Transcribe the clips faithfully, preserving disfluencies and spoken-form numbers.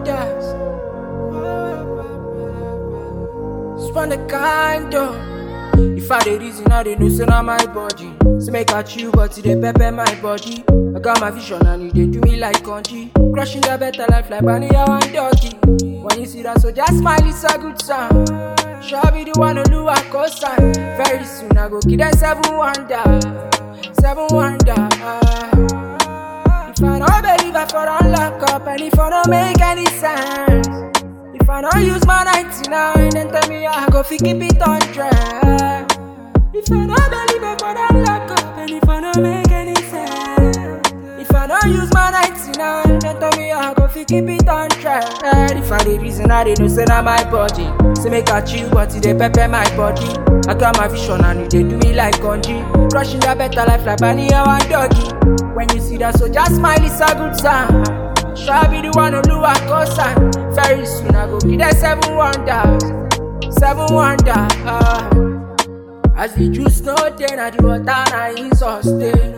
wonders. Spun the kind of. If I dey reason, I dey know say na my body. So make I chill, but it dey pepper my body. I got my vision and it dey do me like country. Crushing the better life like Bania and Doggy. When you see that, so just smile, it's a good sign. Sure be the one who do a cosign. Very soon I go give them seven wonder, seven wonder. If I don't believe I for unlock up, and if I don't make any sense, if I don't use my ninety-nine, then tell me I go fi keep it on track. If I don't believe I for unlock up, and if I don't make any sense, if I don't use my ninety-nine, then tell me I go fi keep it on track. If I dey reason, I dey know say na my body. Say make I chill, but it dey pepper my body. I got my vision and it dey do me like country. Crushing the better life like Bania and Doggy. When you see that, so just smile, it's a good sign. Sure be the one who do a cosign. Very soon I go give them seven wonders, seven wonder. Uh, as the juice no ten, I do what I in sustain.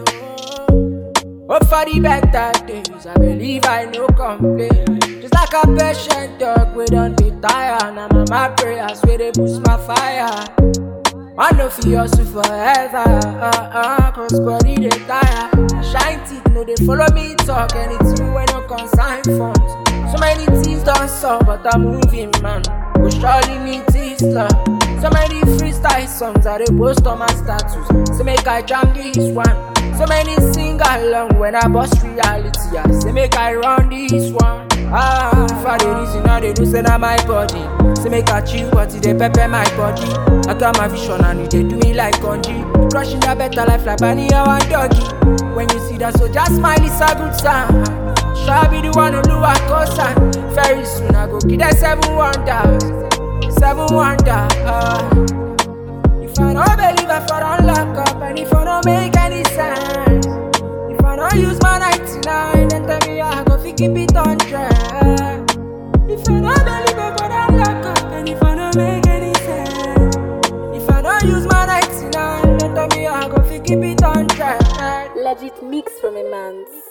Hope for the better days, I believe I no complain. Just like a patient dog, we don't be tired. Now my prayers where they boost my fire. I know for hustle forever, uh, uh, cause body they tire. Shine teeth, no they follow me talk. Anything when no consign funds. So many things done so, but I'm moving man. Go surely meet this love. So many freestyle songs I they post on my status. So make I jam this one. So many sing along when I bust reality. I say make I run this one. Ah, if I dey reason, I dey know say na my body. Say make I chill, but it dey pepper my body. I got my vision and it dey do me like country. Crushing the better life like Bania and Doggy. When you see that, so just smile, it's a good sign. Sure be the one who do a cosign. Very soon I go give them seven wonders, seven wonder. Uh, if I don't believe I for unlock up, and if I don't make any sense, if I don't use my ninety-nine, then tell me I go fi keep it on track. If I don't believe I for unlock up, and if I don't make any sense, if I don't use my ninety-nine, then tell me I go fi keep it on track. Legit mix from a man's.